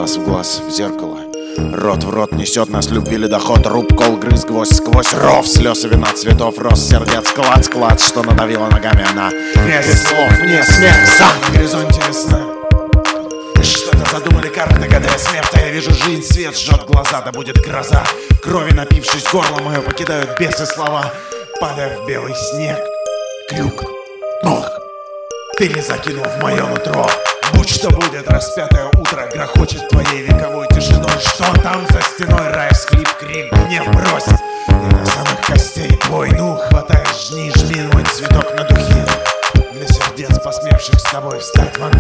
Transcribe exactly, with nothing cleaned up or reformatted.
Глаз в глаз, в зеркало. Рот в рот несет нас любви ледоход. Руб, кол, грыз, гвоздь сквозь ров. Слез и вина, цветов, роз, сердец, клац, клац. Что надавила ногами она. Грязи слов, мне смех, сам на горизонте весна. Что-то задумали карты, гадая смерти. Я вижу жизнь, свет жжет глаза, да будет гроза. Крови напившись, горло мое покидают бесы слова. Падая в белый снег, крюк, ног. Ты не закинул в мое нутро. Будь что будет, распятое утро грохочет твоей вековой тишиной. Что там за стеной, рай, схлип, крик, гнев бросит. И до самых костей твой, ну, хватай, жни, жми мой цветок на духе. Для сердец, посмевших с тобой встать в